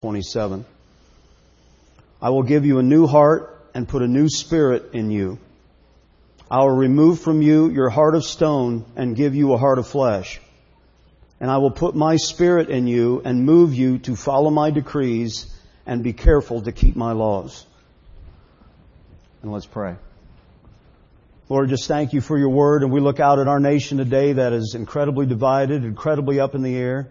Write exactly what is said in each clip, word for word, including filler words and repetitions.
twenty-seven. I will give you a new heart and put a new spirit in you. I will remove from you your heart of stone and give you a heart of flesh. And I will put my spirit in you and move you to follow my decrees and be careful to keep my laws. And let's pray. Lord, just thank you for your word. And we look out at our nation today that is incredibly divided, incredibly up in the air.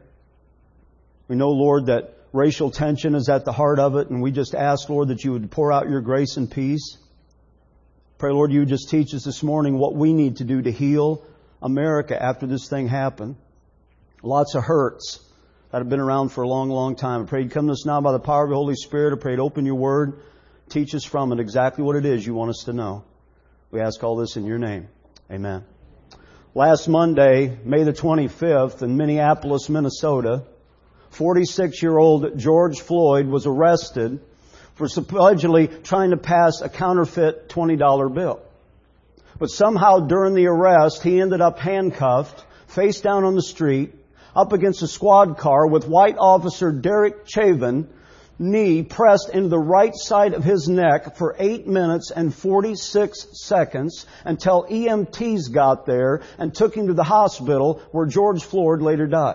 We know, Lord, that racial tension is at the heart of it, and we just ask, Lord, that you would pour out your grace and peace. Pray, Lord, you would just teach us this morning what we need to do to heal America after this thing happened. Lots of hurts that have been around for a long, long time. I pray you'd come to us now by the power of the Holy Spirit. I pray you'd open your word, teach us from it exactly what it is you want us to know. We ask all this in your name. Amen. Last Monday, May the twenty-fifth, in Minneapolis, Minnesota, forty-six-year-old George Floyd was arrested for supposedly trying to pass a counterfeit twenty dollar bill. But somehow during the arrest, he ended up handcuffed, face down on the street, up against a squad car with white officer Derek Chauvin, knee pressed into the right side of his neck for eight minutes and forty-six seconds until E M Ts got there and took him to the hospital where George Floyd later died.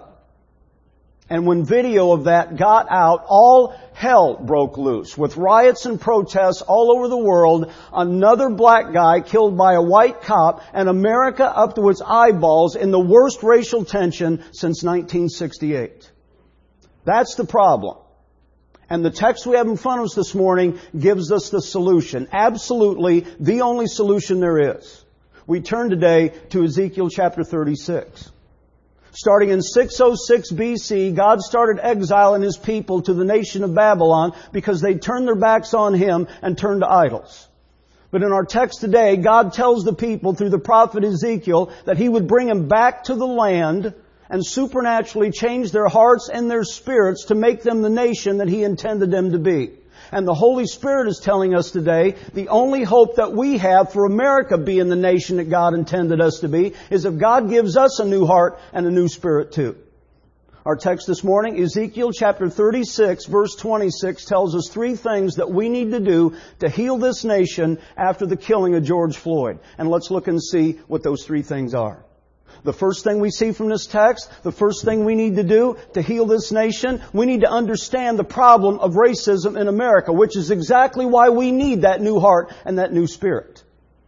And when video of that got out, all hell broke loose with riots and protests all over the world. Another black guy killed by a white cop, and America up to its eyeballs in the worst racial tension since nineteen sixty-eight. That's the problem. And the text we have in front of us this morning gives us the solution. Absolutely the only solution there is. We turn today to Ezekiel chapter thirty-six. Starting in six oh six B C, God started exiling His people to the nation of Babylon because they turned their backs on Him and turned to idols. But in our text today, God tells the people through the prophet Ezekiel that He would bring them back to the land and supernaturally change their hearts and their spirits to make them the nation that He intended them to be. And the Holy Spirit is telling us today the only hope that we have for America being the nation that God intended us to be is if God gives us a new heart and a new spirit too. Our text this morning, Ezekiel chapter thirty-six, verse twenty-six, tells us three things that we need to do to heal this nation after the killing of George Floyd. And let's look and see what those three things are. The first thing we see from this text, the first thing we need to do to heal this nation, we need to understand the problem of racism in America, which is exactly why we need that new heart and that new spirit.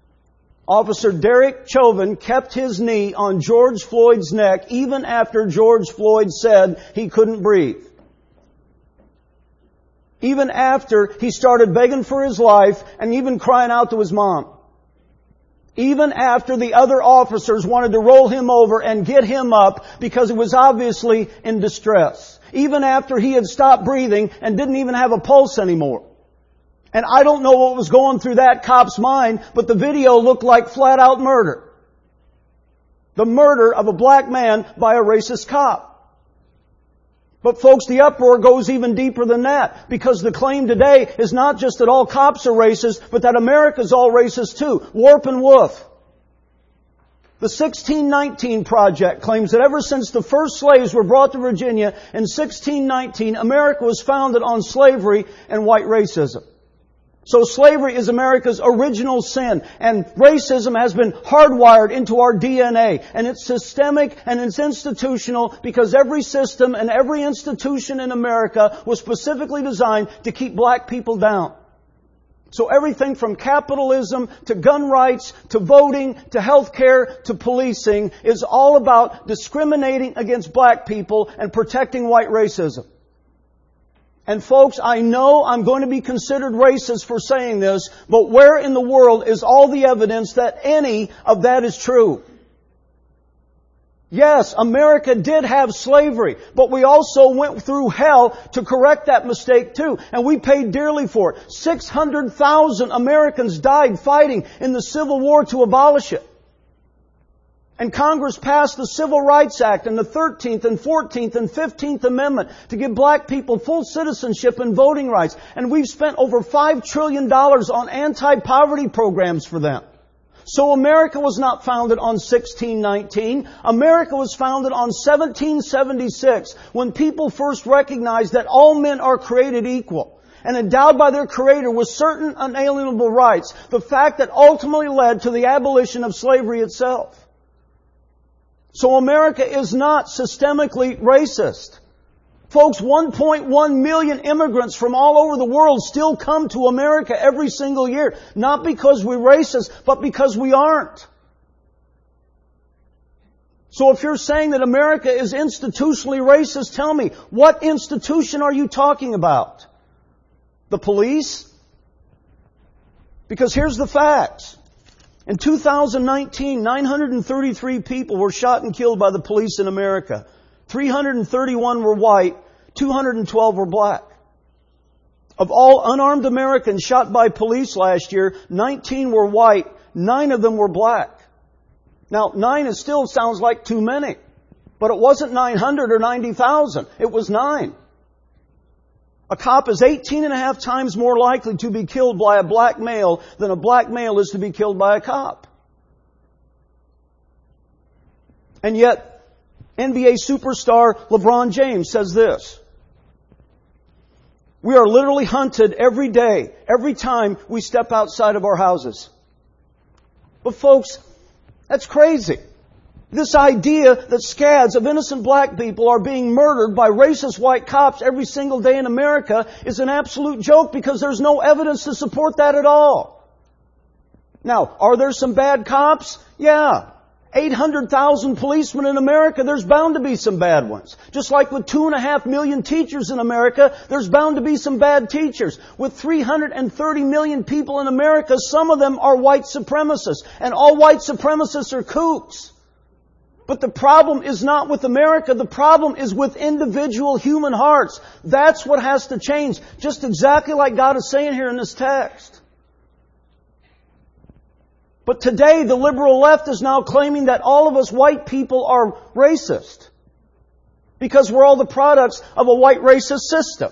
Officer Derek Chauvin kept his knee on George Floyd's neck even after George Floyd said he couldn't breathe. Even after he started begging for his life and even crying out to his mom. Even after the other officers wanted to roll him over and get him up because he was obviously in distress. Even after he had stopped breathing and didn't even have a pulse anymore. And I don't know what was going through that cop's mind, but the video looked like flat out murder. The murder of a black man by a racist cop. But folks, the uproar goes even deeper than that, because the claim today is not just that all cops are racist, but that America's all racist too. Warp and woof. The sixteen nineteen Project claims that ever since the first slaves were brought to Virginia in sixteen nineteen, America was founded on slavery and white racism. So slavery is America's original sin, and racism has been hardwired into our D N A, and it's systemic and it's institutional because every system and every institution in America was specifically designed to keep black people down. So everything from capitalism to gun rights to voting to healthcare to policing is all about discriminating against black people and protecting white racism. And folks, I know I'm going to be considered racist for saying this, but where in the world is all the evidence that any of that is true? Yes, America did have slavery, but we also went through hell to correct that mistake too. And we paid dearly for it. six hundred thousand Americans died fighting in the Civil War to abolish it. And Congress passed the Civil Rights Act and the thirteenth and fourteenth and fifteenth Amendment to give black people full citizenship and voting rights. And we've spent over five trillion dollars on anti-poverty programs for them. So America was not founded on sixteen nineteen. America was founded on seventeen seventy-six, when people first recognized that all men are created equal and endowed by their Creator with certain unalienable rights. The fact that ultimately led to the abolition of slavery itself. So America is not systemically racist. Folks, one point one million immigrants from all over the world still come to America every single year. Not because we're racist, but because we aren't. So if you're saying that America is institutionally racist, tell me, what institution are you talking about? The police? Because here's the facts. In two thousand nineteen, nine hundred thirty-three people were shot and killed by the police in America. three hundred thirty-one were white, two hundred twelve were black. Of all unarmed Americans shot by police last year, nineteen were white, nine of them were black. Now, nine is still sounds like too many, but it wasn't nine hundred or ninety thousand. It was nine. A cop is eighteen and a half times more likely to be killed by a black male than a black male is to be killed by a cop. And yet, N B A superstar LeBron James says this: we are literally hunted every day, every time we step outside of our houses. But folks, that's crazy. This idea that scads of innocent black people are being murdered by racist white cops every single day in America is an absolute joke, because there's no evidence to support that at all. Now, are there some bad cops? Yeah. eight hundred thousand policemen in America, there's bound to be some bad ones. Just like with two and a half million teachers in America, there's bound to be some bad teachers. With three hundred thirty million people in America, some of them are white supremacists. And all white supremacists are kooks. But the problem is not with America. The problem is with individual human hearts. That's what has to change. Just exactly like God is saying here in this text. But today, the liberal left is now claiming that all of us white people are racist, because we're all the products of a white racist system.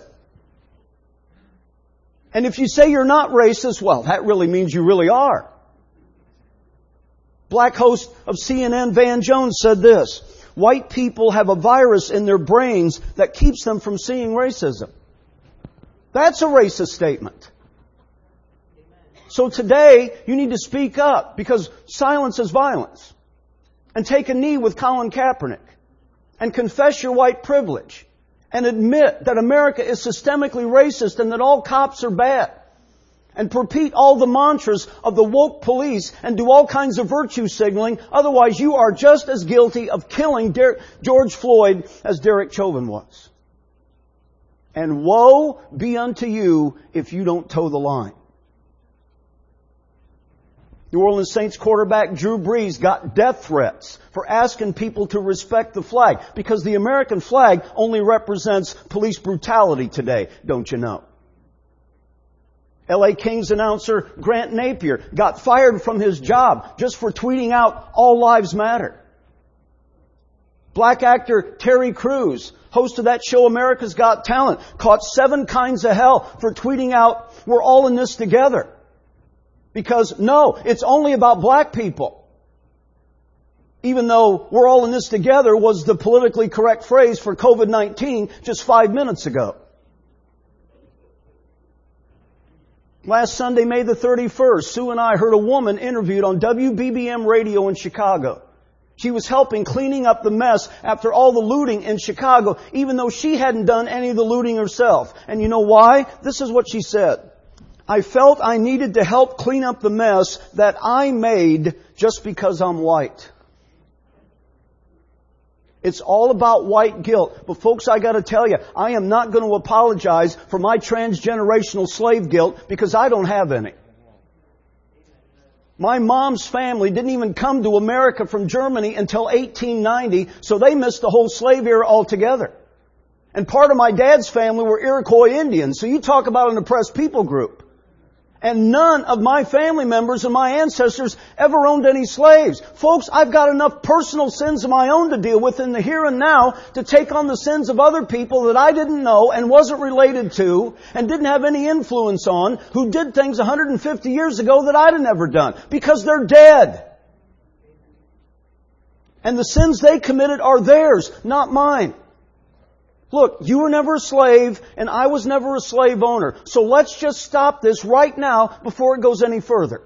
And if you say you're not racist, well, that really means you really are. Black host of C N N, Van Jones, said this: white people have a virus in their brains that keeps them from seeing racism. That's a racist statement. So today, you need to speak up, because silence is violence. And take a knee with Colin Kaepernick. And confess your white privilege. And admit that America is systemically racist and that all cops are bad. And repeat all the mantras of the woke police and do all kinds of virtue signaling. Otherwise, you are just as guilty of killing Der- George Floyd as Derek Chauvin was. And woe be unto you if you don't toe the line. New Orleans Saints quarterback Drew Brees got death threats for asking people to respect the flag, because the American flag only represents police brutality today, don't you know? L A Kings announcer Grant Napier got fired from his job just for tweeting out "All Lives Matter." Black actor Terry Crews, host of that show America's Got Talent, caught seven kinds of hell for tweeting out "We're all in this together." Because, no, it's only about black people. Even though "we're all in this together" was the politically correct phrase for COVID nineteen just five minutes ago. Last Sunday, May the thirty-first, Sue and I heard a woman interviewed on W B B M radio in Chicago. She was helping cleaning up the mess after all the looting in Chicago, even though she hadn't done any of the looting herself. And you know why? This is what she said: I felt I needed to help clean up the mess that I made just because I'm white. It's all about white guilt. But folks, I got to tell you, I am not going to apologize for my transgenerational slave guilt, because I don't have any. My mom's family didn't even come to America from Germany until eighteen ninety, so they missed the whole slave era altogether. And part of my dad's family were Iroquois Indians, so you talk about an oppressed people group. And none of my family members and my ancestors ever owned any slaves. Folks, I've got enough personal sins of my own to deal with in the here and now to take on the sins of other people that I didn't know and wasn't related to and didn't have any influence on, who did things one hundred fifty years ago that I'd have never done. Because they're dead. And the sins they committed are theirs, not mine. Look, you were never a slave, and I was never a slave owner. So let's just stop this right now before it goes any further.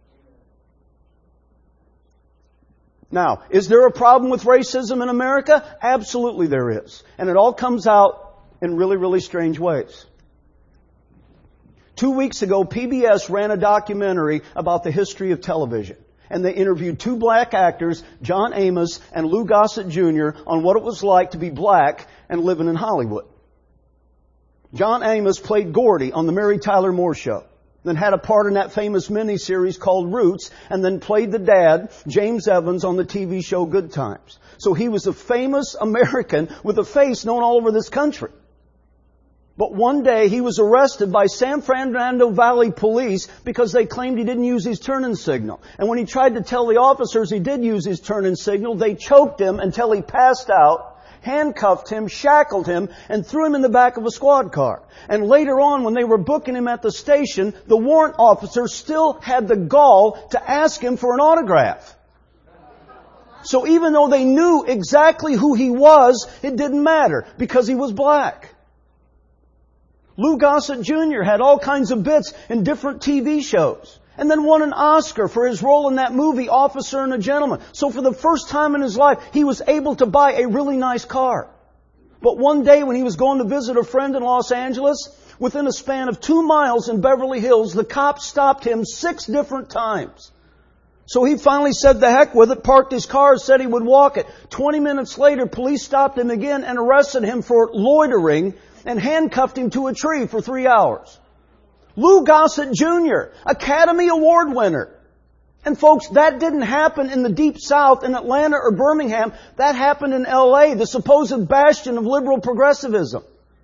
Now, is there a problem with racism in America? Absolutely there is. And it all comes out in really, really strange ways. Two weeks ago, P B S ran a documentary about the history of television. And they interviewed two black actors, John Amos and Lou Gossett Junior, on what it was like to be black and living in Hollywood. John Amos played Gordy on the Mary Tyler Moore Show, then had a part in that famous miniseries called Roots, and then played the dad, James Evans, on the T V show Good Times. So he was a famous American with a face known all over this country. But one day he was arrested by San Fernando Valley police because they claimed he didn't use his turn-in signal. And when he tried to tell the officers he did use his turn-in signal, they choked him until he passed out, handcuffed him, shackled him, and threw him in the back of a squad car. And later on, when they were booking him at the station, the warrant officer still had the gall to ask him for an autograph. So even though they knew exactly who he was, it didn't matter because he was black. Lou Gossett Junior had all kinds of bits in different T V shows. And then won an Oscar for his role in that movie, Officer and a Gentleman. So for the first time in his life, he was able to buy a really nice car. But one day when he was going to visit a friend in Los Angeles, within a span of two miles in Beverly Hills, the cops stopped him six different times. So he finally said the heck with it, parked his car, said he would walk it. Twenty minutes later, police stopped him again and arrested him for loitering and handcuffed him to a tree for three hours. Lou Gossett Junior, Academy Award winner. And folks, that didn't happen in the Deep South in Atlanta or Birmingham. That happened in L A, the supposed bastion of liberal progressivism.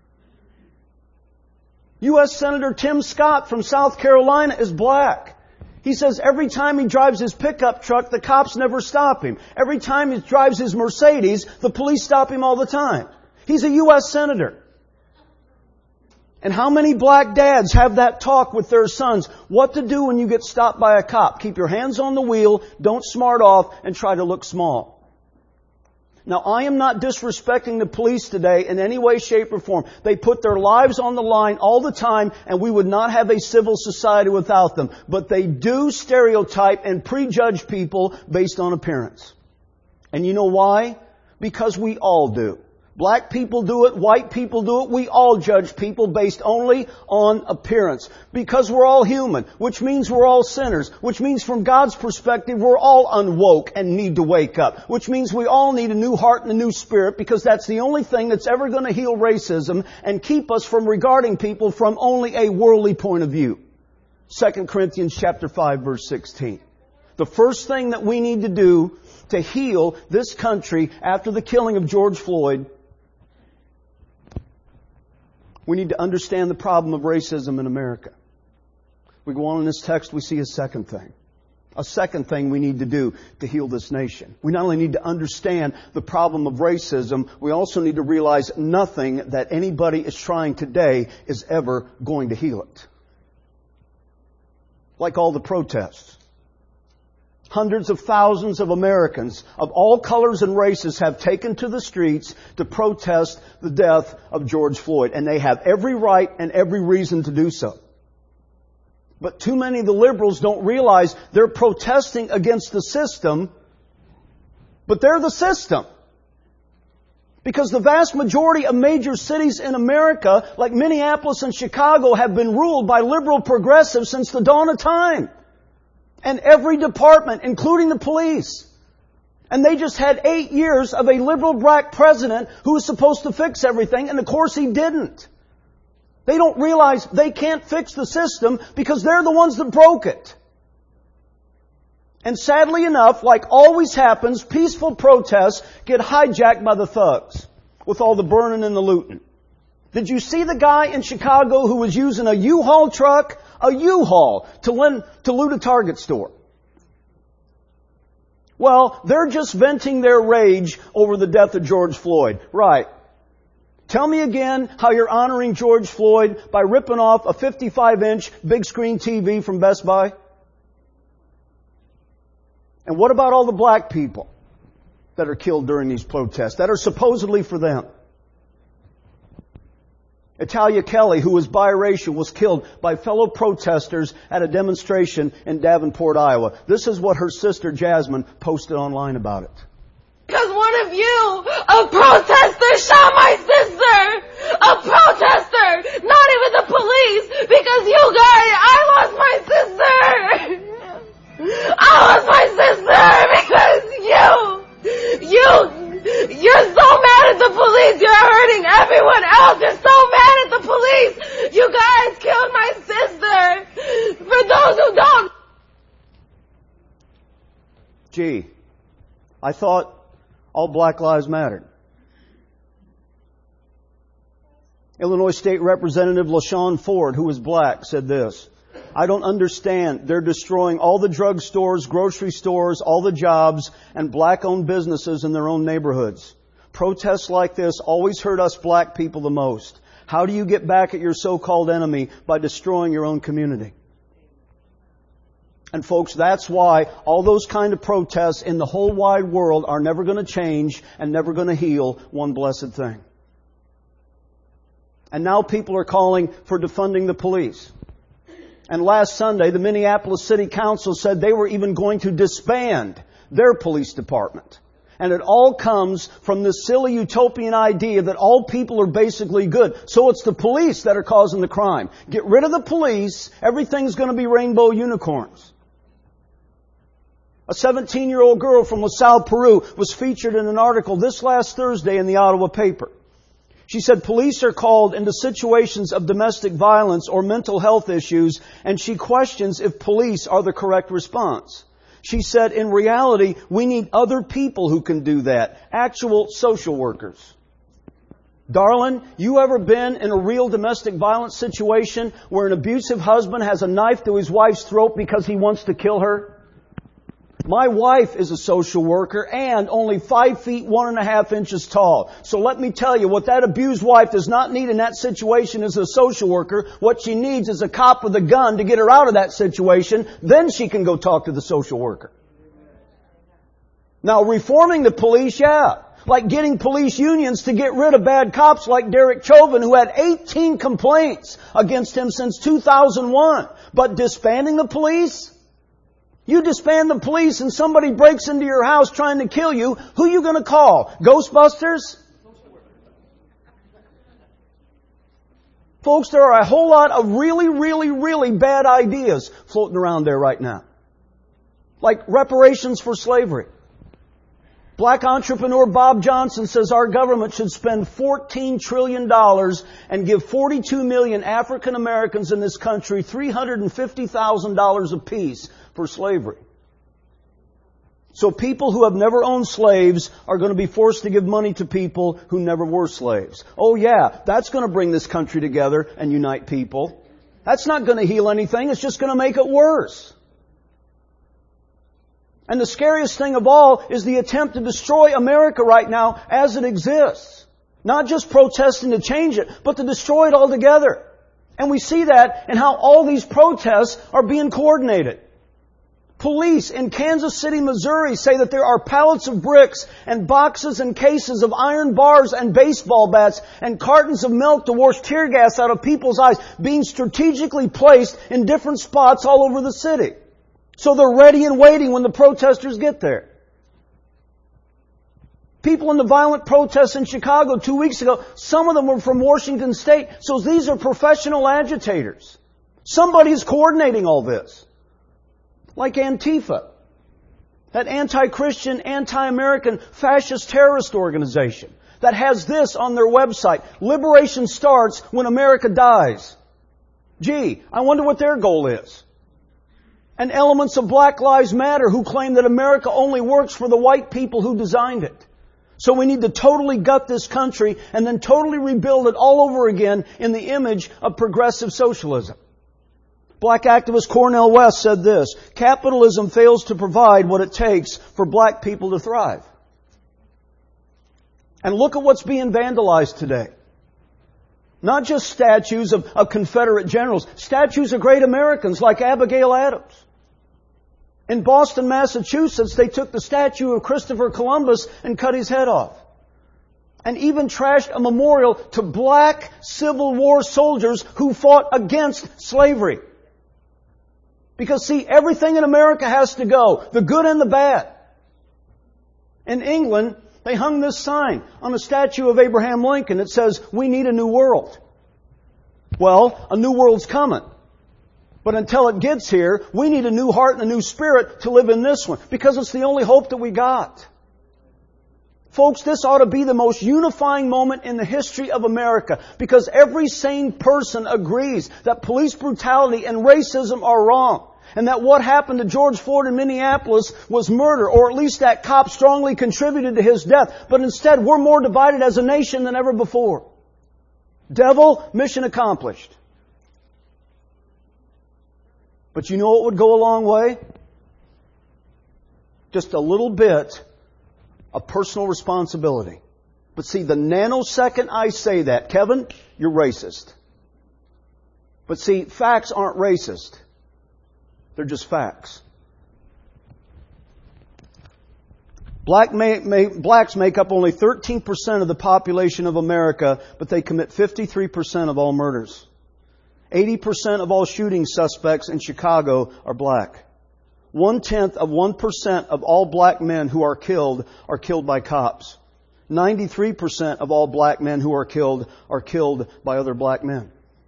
U S Senator Tim Scott from South Carolina is black. He says every time he drives his pickup truck, the cops never stop him. Every time he drives his Mercedes, the police stop him all the time. He's a U S Senator. And how many black dads have that talk with their sons? What to do when you get stopped by a cop? Keep your hands on the wheel, don't smart off, and try to look small. Now, I am not disrespecting the police today in any way, shape, or form. They put their lives on the line all the time, and we would not have a civil society without them. But they do stereotype and prejudge people based on appearance. And you know why? Because we all do. Black people do it, white people do it, we all judge people based only on appearance. Because we're all human, which means we're all sinners, which means from God's perspective we're all unwoke and need to wake up, which means we all need a new heart and a new spirit, because that's the only thing that's ever going to heal racism and keep us from regarding people from only a worldly point of view. Second Corinthians chapter five verse sixteen. The first thing that we need to do to heal this country after the killing of George Floyd, we need to understand the problem of racism in America. We go on in this text, we see a second thing. A second thing we need to do to heal this nation. We not only need to understand the problem of racism, we also need to realize nothing that anybody is trying today is ever going to heal it. Like all the protests. Hundreds of thousands of Americans of all colors and races have taken to the streets to protest the death of George Floyd. And they have every right and every reason to do so. But too many of the liberals don't realize they're protesting against the system, but they're the system. Because the vast majority of major cities in America, like Minneapolis and Chicago, have been ruled by liberal progressives since the dawn of time. And every department, including the police. And they just had eight years of a liberal black president who was supposed to fix everything, and of course he didn't. They don't realize they can't fix the system because they're the ones that broke it. And sadly enough, like always happens, peaceful protests get hijacked by the thugs with all the burning and the looting. Did you see the guy in Chicago who was using a U-Haul truck, a U-Haul to, lend, to loot a Target store. Well, they're just venting their rage over the death of George Floyd. Right. Tell me again how you're honoring George Floyd by ripping off a fifty-five inch big screen T V from Best Buy? And what about all the black people that are killed during these protests that are supposedly for them? Italia Kelly, who was biracial, was killed by fellow protesters at a demonstration in Davenport, Iowa. This is what her sister Jasmine posted online about it. Because one of you, a protester, shot my sister! A protester! Not even the police! Because you guys, I lost my sister! I lost my sister because you, you, you're so mad at the police, you're hurting everyone else, you're so mad at the police! You guys killed my sister! For those who don't... Gee, I thought all black lives mattered. Illinois State Representative LaShawn Ford, who is black, said this: I don't understand. They're destroying all the drugstores, grocery stores, all the jobs, and black-owned businesses in their own neighborhoods. Protests like this always hurt us black people the most. How do you get back at your so-called enemy? By destroying your own community. And folks, that's why all those kind of protests in the whole wide world are never going to change and never going to heal one blessed thing. And now people are calling for defunding the police. And last Sunday, the Minneapolis City Council said they were even going to disband their police department. And it all comes from this silly utopian idea that all people are basically good. So it's the police that are causing the crime. Get rid of the police, everything's going to be rainbow unicorns. A seventeen-year-old girl from LaSalle, Peru was featured in an article this last Thursday in the Ottawa paper. She said police are called into situations of domestic violence or mental health issues, and she questions if police are the correct response. She said, in reality, we need other people who can do that. Actual social workers. Darling, you ever been in a real domestic violence situation where an abusive husband has a knife to his wife's throat because he wants to kill her? My wife is a social worker and only five feet one and a half inches tall. So let me tell you, what that abused wife does not need in that situation is a social worker. What she needs is a cop with a gun to get her out of that situation. Then she can go talk to the social worker. Now, reforming the police, yeah. Like getting police unions to get rid of bad cops like Derek Chauvin, who had eighteen complaints against him since two thousand one. But disbanding the police? You disband the police and somebody breaks into your house trying to kill you, who are you going to call? Ghostbusters? Folks, there are a whole lot of really, really, really bad ideas floating around there right now. Like reparations for slavery. Black entrepreneur Bob Johnson says our government should spend fourteen trillion dollars and give forty-two million African Americans in this country three hundred fifty thousand dollars apiece for slavery. So people who have never owned slaves are going to be forced to give money to people who never were slaves. Oh yeah, that's going to bring this country together and unite people. That's not going to heal anything. It's just going to make it worse. And the scariest thing of all is the attempt to destroy America right now as it exists. Not just protesting to change it, but to destroy it altogether. And we see that in how all these protests are being coordinated. Police in Kansas City, Missouri say that there are pallets of bricks and boxes and cases of iron bars and baseball bats and cartons of milk to wash tear gas out of people's eyes being strategically placed in different spots all over the city. So they're ready and waiting when the protesters get there. People in the violent protests in Chicago two weeks ago, some of them were from Washington State. So these are professional agitators. Somebody's coordinating all this. Like Antifa, that anti-Christian, anti-American, fascist terrorist organization that has this on their website: liberation starts when America dies. Gee, I wonder what their goal is. And elements of Black Lives Matter who claim that America only works for the white people who designed it. So we need to totally gut this country and then totally rebuild it all over again in the image of progressive socialism. Black activist Cornel West said this: capitalism fails to provide what it takes for black people to thrive. And look at what's being vandalized today. Not just statues of, of Confederate generals, statues of great Americans like Abigail Adams. In Boston, Massachusetts, they took the statue of Christopher Columbus and cut his head off. And even trashed a memorial to black Civil War soldiers who fought against slavery. Because see, everything in America has to go, the good and the bad. In England, they hung this sign on a statue of Abraham Lincoln. It says, "We need a new world." Well, a new world's coming. But until it gets here, we need a new heart and a new spirit to live in this one. Because it's the only hope that we got. Folks, this ought to be the most unifying moment in the history of America. Because every sane person agrees that police brutality and racism are wrong. And that what happened to George Floyd in Minneapolis was murder, or at least that cop strongly contributed to his death. But instead, we're more divided as a nation than ever before. Devil, mission accomplished. But you know what would go a long way? Just a little bit of personal responsibility. But see, the nanosecond I say that, Kevin, you're racist. But see, facts aren't racist. They're just facts. Black may, may, blacks make up only thirteen percent of the population of America, but they commit fifty-three percent of all murders. eighty percent of all shooting suspects in Chicago are black. One-tenth of one percent of all black men who are killed are killed by cops. ninety-three percent of all black men who are killed are killed by other black men.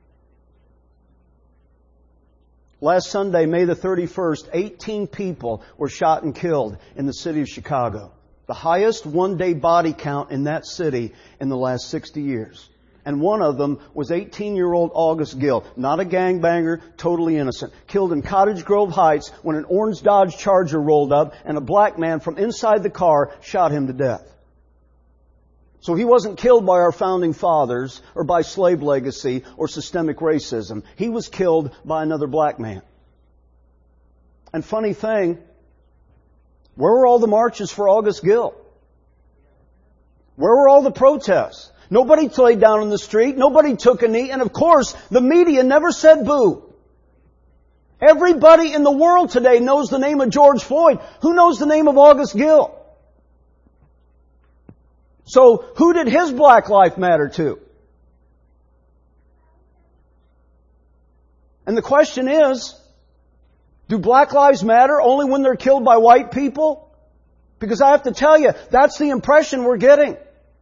Last Sunday, May the thirty-first, eighteen people were shot and killed in the city of Chicago. The highest one-day body count in that city in the last sixty years. And one of them was eighteen-year-old August Gill, not a gangbanger, totally innocent, killed in Cottage Grove Heights when an orange Dodge Charger rolled up and a black man from inside the car shot him to death. So he wasn't killed by our founding fathers or by slave legacy or systemic racism. He was killed by another black man. And funny thing, where were all the marches for August Gill? Where were all the protests? Nobody laid down on the street. Nobody took a knee. And of course, the media never said boo. Everybody in the world today knows the name of George Floyd. Who knows the name of August Gill? So, who did his black life matter to? And the question is, do black lives matter only when they're killed by white people? Because I have to tell you, that's the impression we're getting.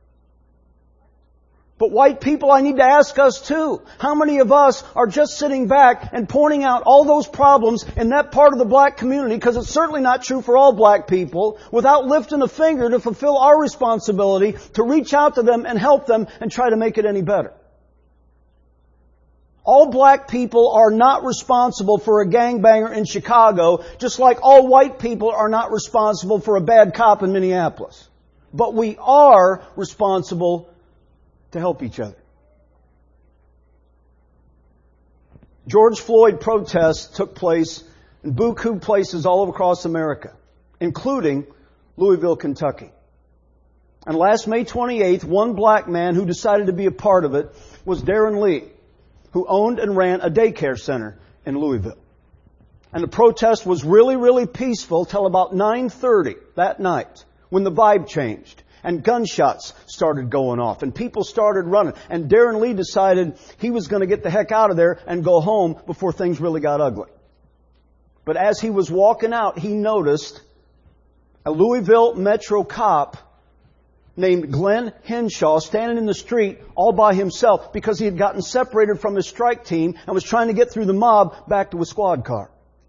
But white people, I need to ask us too. How many of us are just sitting back and pointing out all those problems in that part of the black community, because it's certainly not true for all black people, without lifting a finger to fulfill our responsibility to reach out to them and help them and try to make it any better? All black people are not responsible for a gangbanger in Chicago, just like all white people are not responsible for a bad cop in Minneapolis. But we are responsible to help each other. George Floyd protests took place in buku places all across America, including Louisville, Kentucky. And last May twenty-eighth, one black man who decided to be a part of it was Darren Lee, who owned and ran a daycare center in Louisville. And the protest was really, really peaceful till about nine thirty that night, when the vibe changed. And gunshots started going off. And people started running. And Darren Lee decided he was going to get the heck out of there and go home before things really got ugly. But as he was walking out, he noticed a Louisville Metro cop named Glenn Henshaw standing in the street all by himself because he had gotten separated from his strike team and was trying to get through the mob back to a squad car.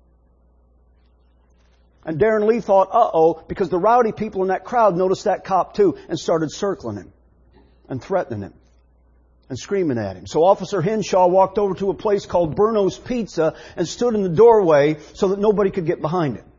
And Darren Lee thought, uh-oh, because the rowdy people in that crowd noticed that cop too and started circling him and threatening him and screaming at him. So Officer Henshaw walked over to a place called Bruno's Pizza and stood in the doorway so that nobody could get behind him.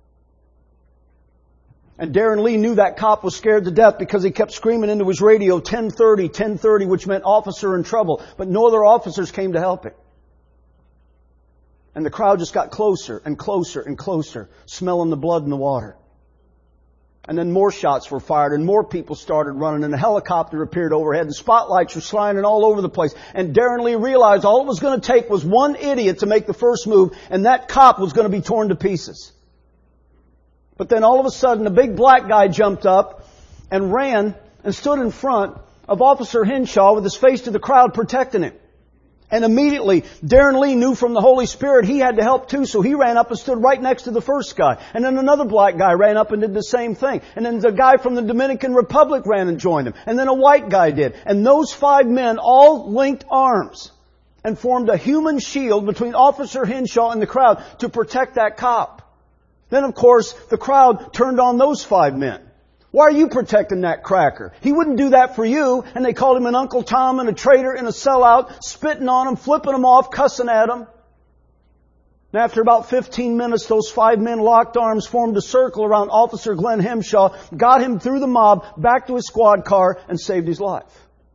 And Darren Lee knew that cop was scared to death because he kept screaming into his radio, ten thirty, ten thirty, which meant officer in trouble. But no other officers came to help him. And the crowd just got closer and closer and closer, smelling the blood in the water. And then more shots were fired and more people started running and a helicopter appeared overhead and spotlights were shining all over the place. And Darren Lee realized all it was going to take was one idiot to make the first move and that cop was going to be torn to pieces. But then all of a sudden a big black guy jumped up and ran and stood in front of Officer Henshaw with his face to the crowd protecting him. And immediately, Darren Lee knew from the Holy Spirit he had to help too, so he ran up and stood right next to the first guy. And then another black guy ran up and did the same thing. And then the guy from the Dominican Republic ran and joined him. And then a white guy did. And those five men all linked arms and formed a human shield between Officer Henshaw and the crowd to protect that cop. Then, of course, the crowd turned on those five men. Why are you protecting that cracker? He wouldn't do that for you. And they called him an Uncle Tom and a traitor and a sellout, spitting on him, flipping him off, cussing at him. And after about fifteen minutes, those five men locked arms, formed a circle around Officer Glenn Henshaw, got him through the mob, back to his squad car, and saved his life.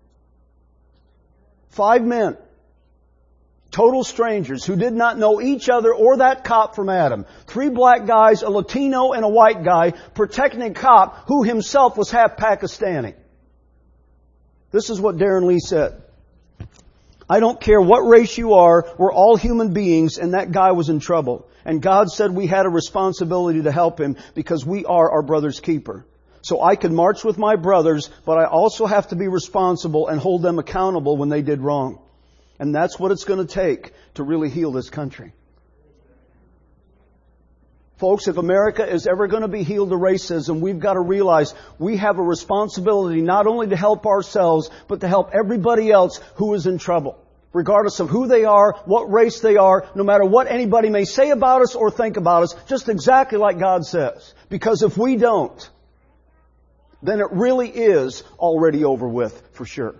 Five men. Total strangers who did not know each other or that cop from Adam. Three black guys, a Latino and a white guy, protecting a cop who himself was half Pakistani. This is what Darren Lee said. I don't care what race you are, we're all human beings, and that guy was in trouble. And God said we had a responsibility to help him because we are our brother's keeper. So I could march with my brothers, but I also have to be responsible and hold them accountable when they did wrong. And that's what it's going to take to really heal this country. Folks, if America is ever going to be healed of racism, we've got to realize we have a responsibility not only to help ourselves, but to help everybody else who is in trouble. Regardless of who they are, what race they are, no matter what anybody may say about us or think about us, just exactly like God says. Because if we don't, then it really is already over with for sure.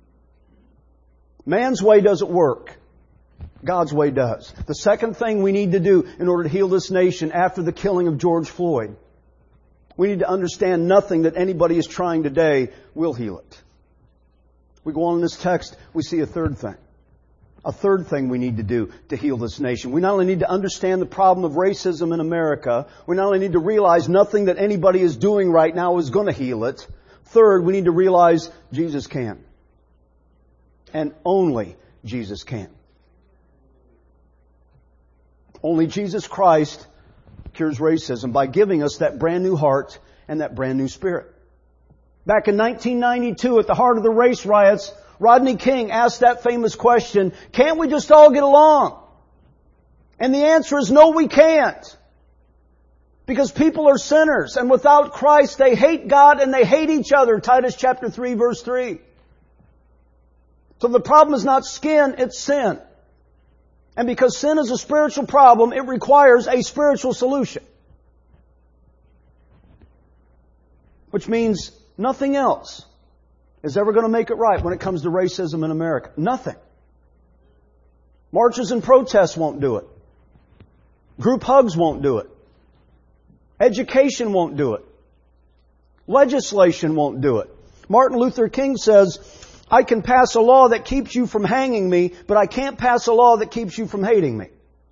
Man's way doesn't work. God's way does. The second thing we need to do in order to heal this nation after the killing of George Floyd, we need to understand nothing that anybody is trying today will heal it. We go on in this text, we see a third thing. A third thing we need to do to heal this nation. We not only need to understand the problem of racism in America, we not only need to realize nothing that anybody is doing right now is going to heal it. Third, we need to realize Jesus can. And only Jesus can. Only Jesus Christ cures racism by giving us that brand new heart and that brand new spirit. Back in nineteen ninety-two, at the heart of the race riots, Rodney King asked that famous question, can't we just all get along? And the answer is no, we can't. Because people are sinners, and without Christ they hate God and they hate each other. Titus chapter three, verse three. So the problem is not skin, it's sin. And because sin is a spiritual problem, it requires a spiritual solution. Which means nothing else is ever going to make it right when it comes to racism in America. Nothing. Marches and protests won't do it. Group hugs won't do it. Education won't do it. Legislation won't do it. Martin Luther King says, I can pass a law that keeps you from hanging me, but I can't pass a law that keeps you from hating me.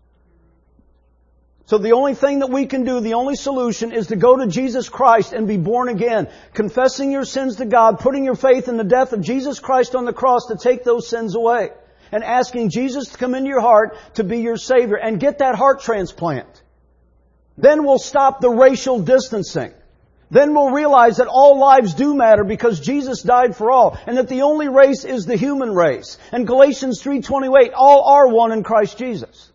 So the only thing that we can do, the only solution is to go to Jesus Christ and be born again. Confessing your sins to God, putting your faith in the death of Jesus Christ on the cross to take those sins away. And asking Jesus to come into your heart to be your Savior and get that heart transplant. Then we'll stop the racial distancing. Then we'll realize that all lives do matter because Jesus died for all. And that the only race is the human race. And Galatians three twenty-eight, all are one in Christ Jesus.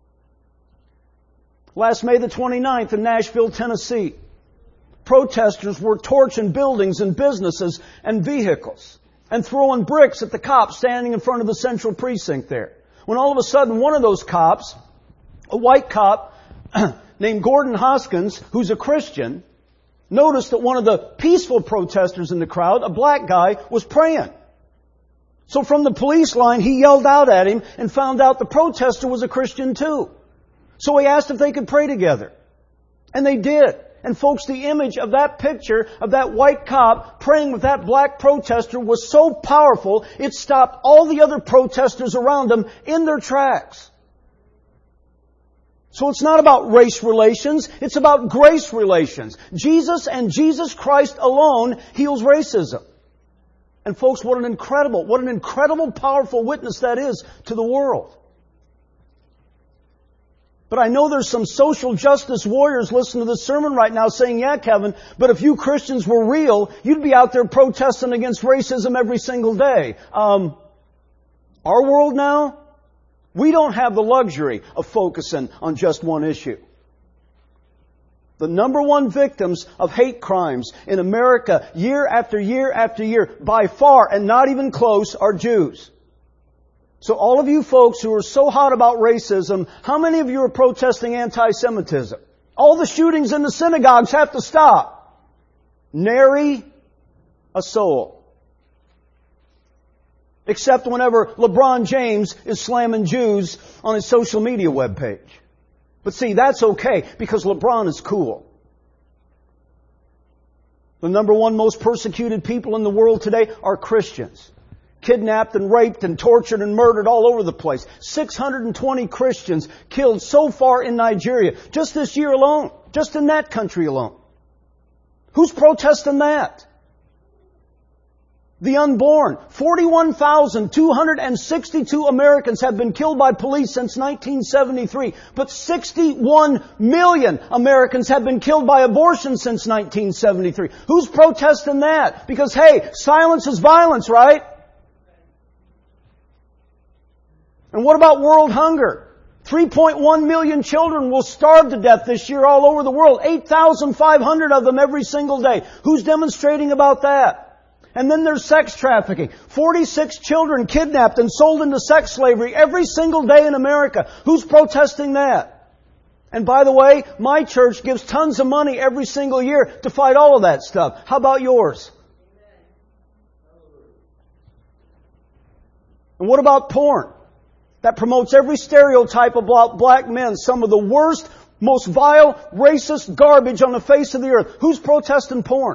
Last May the twenty-ninth in Nashville, Tennessee, protesters were torching buildings and businesses and vehicles. And throwing bricks at the cops standing in front of the central precinct there. When all of a sudden one of those cops, a white cop named Gordon Hoskins, who's a Christian, noticed that one of the peaceful protesters in the crowd, a black guy, was praying. So from the police line, he yelled out at him and found out the protester was a Christian too. So he asked if they could pray together. And they did. And folks, the image of that picture of that white cop praying with that black protester was so powerful, it stopped all the other protesters around him in their tracks. So it's not about race relations, it's about grace relations. Jesus and Jesus Christ alone heals racism. And folks, what an incredible, what an incredible, powerful witness that is to the world. But I know there's some social justice warriors listening to this sermon right now saying, yeah, Kevin, but if you Christians were real, you'd be out there protesting against racism every single day. Um, our world now, we don't have the luxury of focusing on just one issue. The number one victims of hate crimes in America year after year after year, by far and not even close, are Jews. So all of you folks who are so hot about racism, how many of you are protesting anti-Semitism? All the shootings in the synagogues have to stop. Nary a soul. Except whenever LeBron James is slamming Jews on his social media webpage. But see, that's okay because LeBron is cool. The number one most persecuted people in the world today are Christians. Kidnapped and raped and tortured and murdered all over the place. six hundred twenty Christians killed so far in Nigeria. Just this year alone. Just in that country alone. Who's protesting that? The unborn. forty-one thousand two hundred sixty-two Americans have been killed by police since nineteen seventy-three. But sixty-one million Americans have been killed by abortion since nineteen seventy-three. Who's protesting that? Because hey, silence is violence, right? And what about world hunger? three point one million children will starve to death this year all over the world. eight thousand five hundred of them every single day. Who's demonstrating about that? And then there's sex trafficking. forty-six children kidnapped and sold into sex slavery every single day in America. Who's protesting that? And by the way, my church gives tons of money every single year to fight all of that stuff. How about yours? And what about porn? That promotes every stereotype about black men. Some of the worst, most vile, racist garbage on the face of the earth. Who's protesting porn?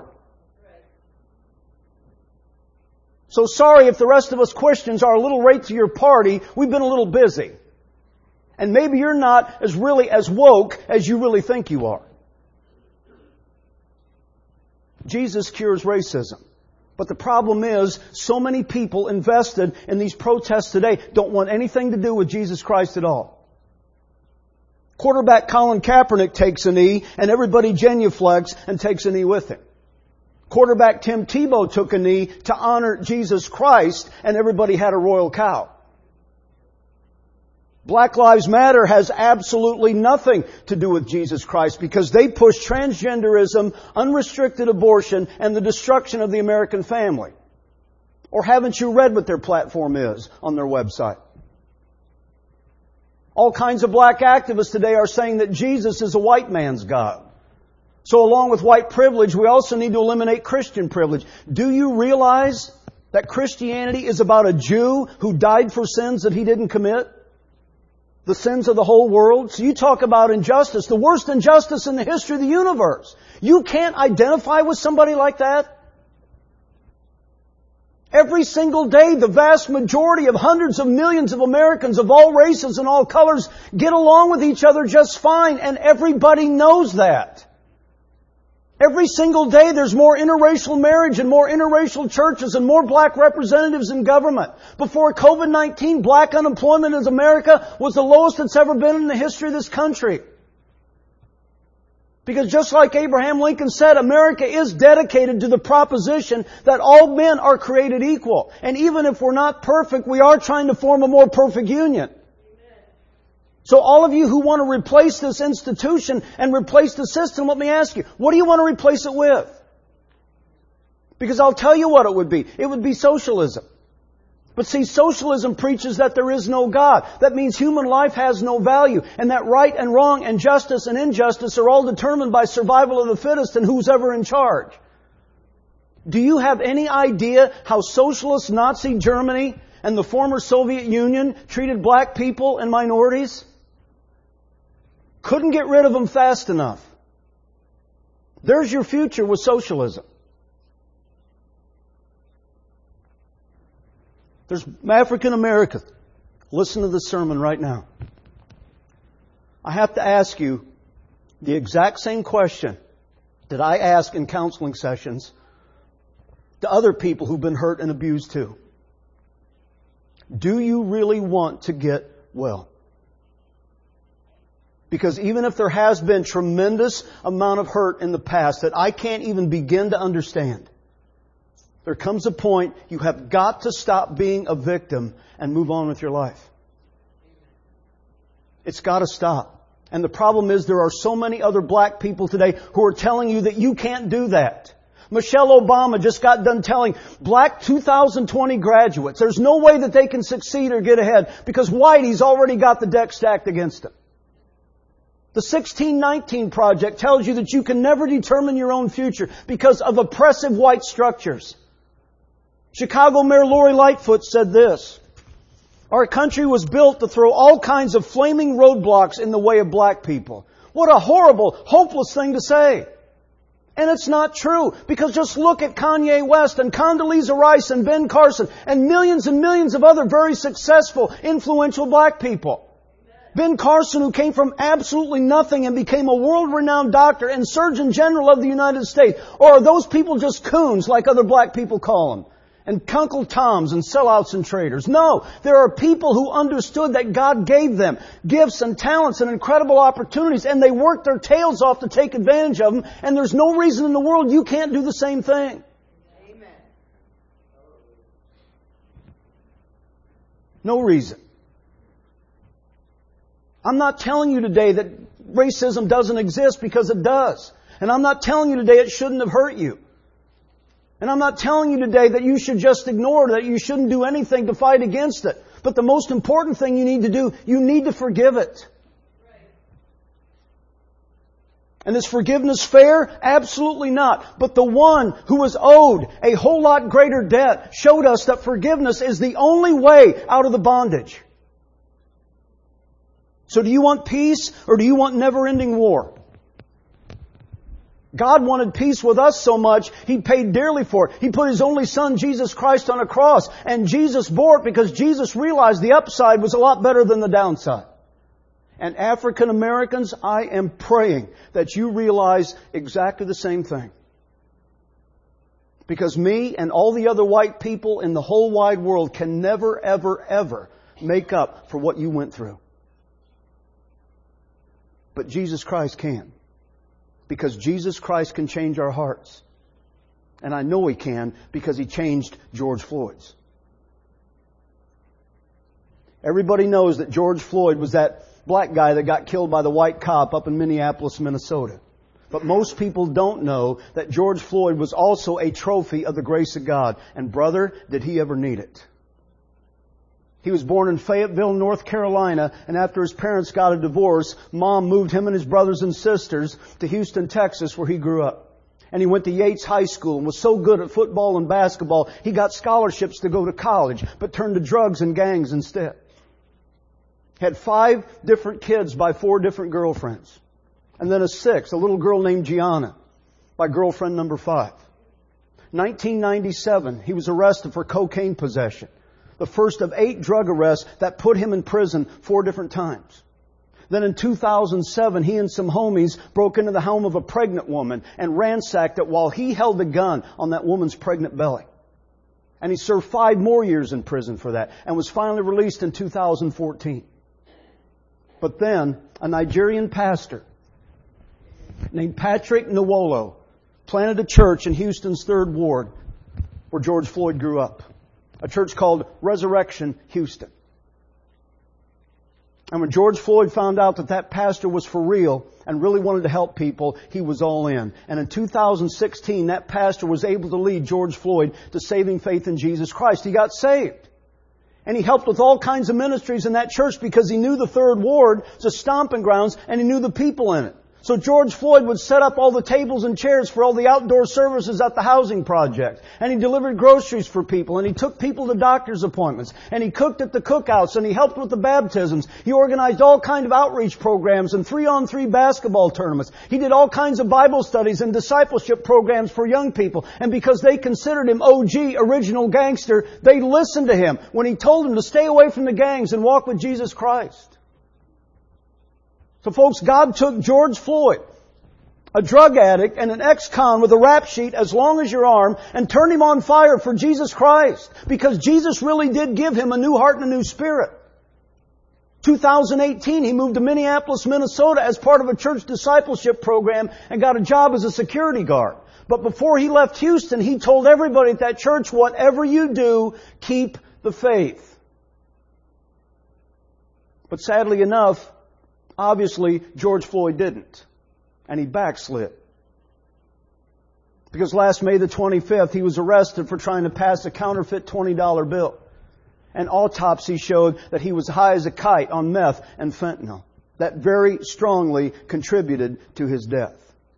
So sorry if the rest of us Christians are a little late to your party. We've been a little busy. And maybe you're not as really as woke as you really think you are. Jesus cures racism. But the problem is, so many people invested in these protests today don't want anything to do with Jesus Christ at all. Quarterback Colin Kaepernick takes a knee, and everybody genuflects and takes a knee with him. Quarterback Tim Tebow took a knee to honor Jesus Christ, and everybody had a royal cow. Black Lives Matter has absolutely nothing to do with Jesus Christ because they push transgenderism, unrestricted abortion, and the destruction of the American family. Or haven't you read what their platform is on their website? All kinds of black activists today are saying that Jesus is a white man's God. So along with white privilege, we also need to eliminate Christian privilege. Do you realize that Christianity is about a Jew who died for sins that he didn't commit? The sins of the whole world. So you talk about injustice, the worst injustice in the history of the universe. You can't identify with somebody like that? Every single day, the vast majority of hundreds of millions of Americans of all races and all colors get along with each other just fine, and everybody knows that. Every single day there's more interracial marriage and more interracial churches and more black representatives in government. Before COVID nineteen, black unemployment in America was the lowest it's ever been in the history of this country. Because just like Abraham Lincoln said, America is dedicated to the proposition that all men are created equal. And even if we're not perfect, we are trying to form a more perfect union. So all of you who want to replace this institution and replace the system, let me ask you, what do you want to replace it with? Because I'll tell you what it would be. It would be socialism. But see, socialism preaches that there is no God. That means human life has no value. And that right and wrong and justice and injustice are all determined by survival of the fittest and who's ever in charge. Do you have any idea how socialist Nazi Germany and the former Soviet Union treated black people and minorities? Couldn't get rid of them fast enough. There's your future with socialism. There's African Americans. Listen to this sermon right now. I have to ask you the exact same question that I ask in counseling sessions to other people who've been hurt and abused too. Do you really want to get well? Because even if there has been tremendous amount of hurt in the past that I can't even begin to understand, there comes a point you have got to stop being a victim and move on with your life. It's got to stop. And the problem is there are so many other black people today who are telling you that you can't do that. Michelle Obama just got done telling black two thousand twenty graduates there's no way that they can succeed or get ahead because whitey's already got the deck stacked against them. The sixteen nineteen Project tells you that you can never determine your own future because of oppressive white structures. Chicago Mayor Lori Lightfoot said this: our country was built to throw all kinds of flaming roadblocks in the way of black people. What a horrible, hopeless thing to say. And it's not true, because just look at Kanye West and Condoleezza Rice and Ben Carson and millions and millions of other very successful, influential black people. Ben Carson, who came from absolutely nothing and became a world-renowned doctor and Surgeon General of the United States. Or are those people just coons like other black people call them? And Uncle Toms and sellouts and traitors. No, there are people who understood that God gave them gifts and talents and incredible opportunities, and they worked their tails off to take advantage of them, and there's no reason in the world you can't do the same thing. Amen. No reason. I'm not telling you today that racism doesn't exist, because it does. And I'm not telling you today it shouldn't have hurt you. And I'm not telling you today that you should just ignore it, that you shouldn't do anything to fight against it. But the most important thing you need to do, you need to forgive it. And is forgiveness fair? Absolutely not. But the one who was owed a whole lot greater debt showed us that forgiveness is the only way out of the bondage. So do you want peace, or do you want never-ending war? God wanted peace with us so much, He paid dearly for it. He put His only Son, Jesus Christ, on a cross. And Jesus bore it because Jesus realized the upside was a lot better than the downside. And African Americans, I am praying that you realize exactly the same thing. Because me and all the other white people in the whole wide world can never, ever, ever make up for what you went through. But Jesus Christ can. Because Jesus Christ can change our hearts. And I know He can, because He changed George Floyd's. Everybody knows that George Floyd was that black guy that got killed by the white cop up in Minneapolis, Minnesota. But most people don't know that George Floyd was also a trophy of the grace of God. And brother, did he ever need it. He was born in Fayetteville, North Carolina, and after his parents got a divorce, Mom moved him and his brothers and sisters to Houston, Texas, where he grew up. And he went to Yates High School and was so good at football and basketball, he got scholarships to go to college, but turned to drugs and gangs instead. Had five different kids by four different girlfriends. And then a sixth, a little girl named Gianna, by girlfriend number five. nineteen ninety-seven, he was arrested for cocaine possession. The first of eight drug arrests that put him in prison four different times. Then in two thousand seven, he and some homies broke into the home of a pregnant woman and ransacked it while he held a gun on that woman's pregnant belly. And he served five more years in prison for that and was finally released in two thousand fourteen. But then a Nigerian pastor named Patrick Nwolo planted a church in Houston's third ward where George Floyd grew up. A church called Resurrection Houston. And when George Floyd found out that that pastor was for real and really wanted to help people, he was all in. And in two thousand sixteen, that pastor was able to lead George Floyd to saving faith in Jesus Christ. He got saved. And he helped with all kinds of ministries in that church because he knew the third ward was a stomping grounds and he knew the people in it. So George Floyd would set up all the tables and chairs for all the outdoor services at the housing project. And he delivered groceries for people. And he took people to doctor's appointments. And he cooked at the cookouts. And he helped with the baptisms. He organized all kinds of outreach programs and three-on-three basketball tournaments. He did all kinds of Bible studies and discipleship programs for young people. And because they considered him O G, original gangster, they listened to him when he told them to stay away from the gangs and walk with Jesus Christ. So folks, God took George Floyd, a drug addict and an ex-con with a rap sheet as long as your arm, and turned him on fire for Jesus Christ. Because Jesus really did give him a new heart and a new spirit. two thousand eighteen, he moved to Minneapolis, Minnesota as part of a church discipleship program and got a job as a security guard. But before he left Houston, he told everybody at that church, whatever you do, keep the faith. But sadly enough, obviously, George Floyd didn't. And he backslid. Because last May the twenty-fifth, he was arrested for trying to pass a counterfeit twenty dollar bill. An autopsy showed that he was high as a kite on meth and fentanyl. That very strongly contributed to his death.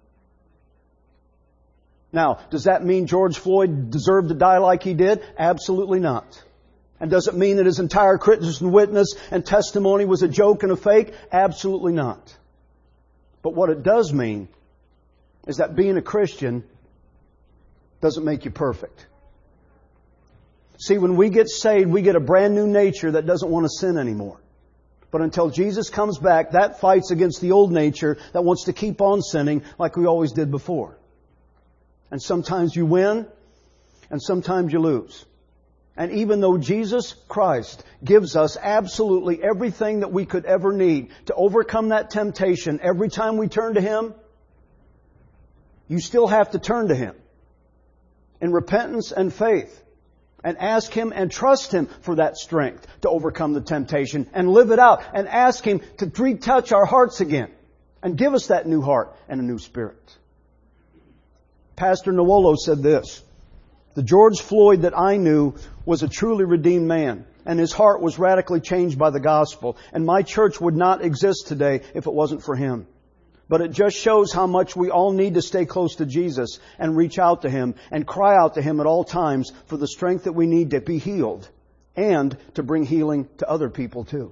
Now, does that mean George Floyd deserved to die like he did? Absolutely not. And does it mean that his entire Christian witness and testimony was a joke and a fake? Absolutely not. But what it does mean is that being a Christian doesn't make you perfect. See, when we get saved, we get a brand new nature that doesn't want to sin anymore. But until Jesus comes back, that fights against the old nature that wants to keep on sinning like we always did before. And sometimes you win, and sometimes you lose. And even though Jesus Christ gives us absolutely everything that we could ever need to overcome that temptation every time we turn to Him, you still have to turn to Him in repentance and faith and ask Him and trust Him for that strength to overcome the temptation and live it out and ask Him to retouch our hearts again and give us that new heart and a new spirit. Pastor Nowolo said this: the George Floyd that I knew was a truly redeemed man, and his heart was radically changed by the gospel. And my church would not exist today if it wasn't for him. But it just shows how much we all need to stay close to Jesus and reach out to Him and cry out to Him at all times for the strength that we need to be healed and to bring healing to other people too.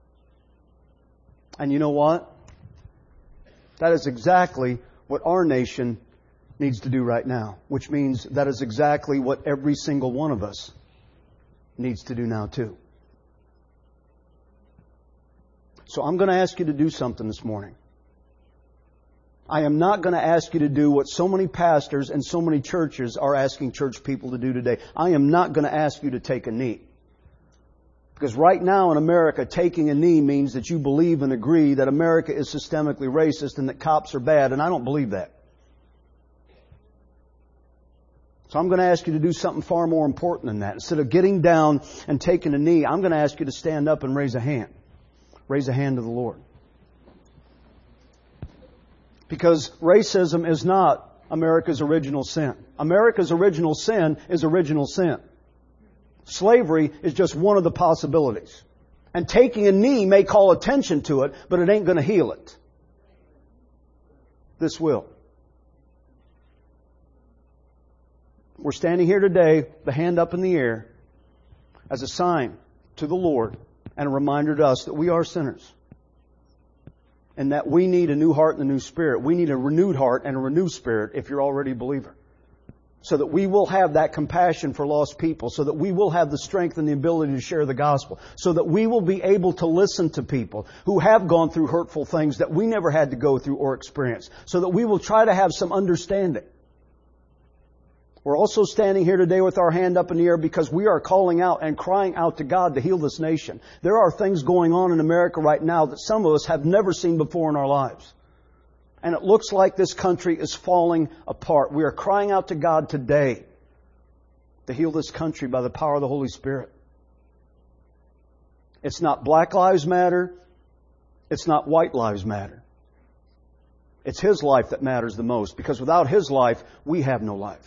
And you know what? That is exactly what our nation needs to do right now, which means that is exactly what every single one of us needs to do now too. So I'm going to ask you to do something this morning. I am not going to ask you to do what so many pastors and so many churches are asking church people to do today. I am not going to ask you to take a knee. Because right now in America, taking a knee means that you believe and agree that America is systemically racist and that cops are bad, and I don't believe that. So I'm going to ask you to do something far more important than that. Instead of getting down and taking a knee, I'm going to ask you to stand up and raise a hand. Raise a hand to the Lord. Because racism is not America's original sin. America's original sin is original sin. Slavery is just one of the possibilities. And taking a knee may call attention to it, but it ain't going to heal it. This will. We're standing here today, the hand up in the air, as a sign to the Lord and a reminder to us that we are sinners. And that we need a new heart and a new spirit. We need a renewed heart and a renewed spirit if you're already a believer. So that we will have that compassion for lost people. So that we will have the strength and the ability to share the gospel. So that we will be able to listen to people who have gone through hurtful things that we never had to go through or experience. So that we will try to have some understanding. We're also standing here today with our hand up in the air because we are calling out and crying out to God to heal this nation. There are things going on in America right now that some of us have never seen before in our lives. And it looks like this country is falling apart. We are crying out to God today to heal this country by the power of the Holy Spirit. It's not Black Lives Matter. It's not White Lives Matter. It's His life that matters the most, because without His life, we have no life.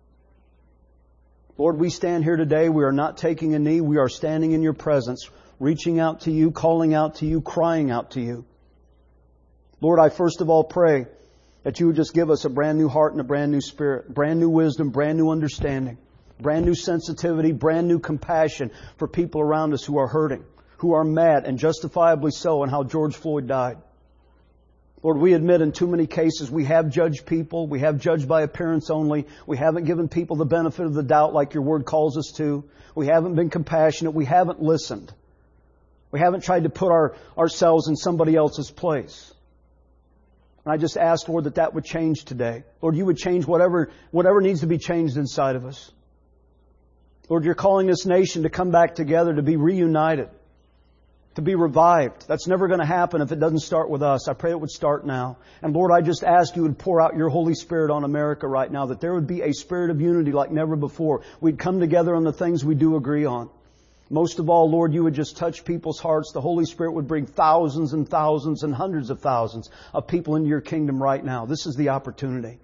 Lord, we stand here today. We are not taking a knee. We are standing in Your presence, reaching out to You, calling out to You, crying out to You. Lord, I first of all pray that You would just give us a brand new heart and a brand new spirit, brand new wisdom, brand new understanding, brand new sensitivity, brand new compassion for people around us who are hurting, who are mad, and justifiably so, in how George Floyd died. Lord, we admit in too many cases we have judged people. We have judged by appearance only. We haven't given people the benefit of the doubt like Your Word calls us to. We haven't been compassionate. We haven't listened. We haven't tried to put our, ourselves in somebody else's place. And I just ask, Lord, that that would change today. Lord, you would change whatever, whatever needs to be changed inside of us. Lord, you're calling this nation to come back together, to be reunited, to be revived. That's never going to happen if it doesn't start with us. I pray it would start now. And Lord, I just ask you would pour out your Holy Spirit on America right now, that there would be a spirit of unity like never before. We'd come together on the things we do agree on. Most of all, Lord, you would just touch people's hearts. The Holy Spirit would bring thousands and thousands and hundreds of thousands of people into your kingdom right now. This is the opportunity.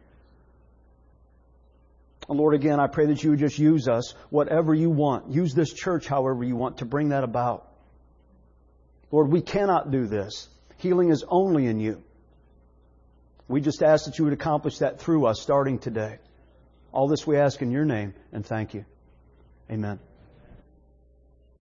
And Lord, again, I pray that you would just use us, whatever you want. Use this church however you want to bring that about. Lord, we cannot do this. Healing is only in you. We just ask that you would accomplish that through us starting today. All this we ask in your name, and thank you. Amen.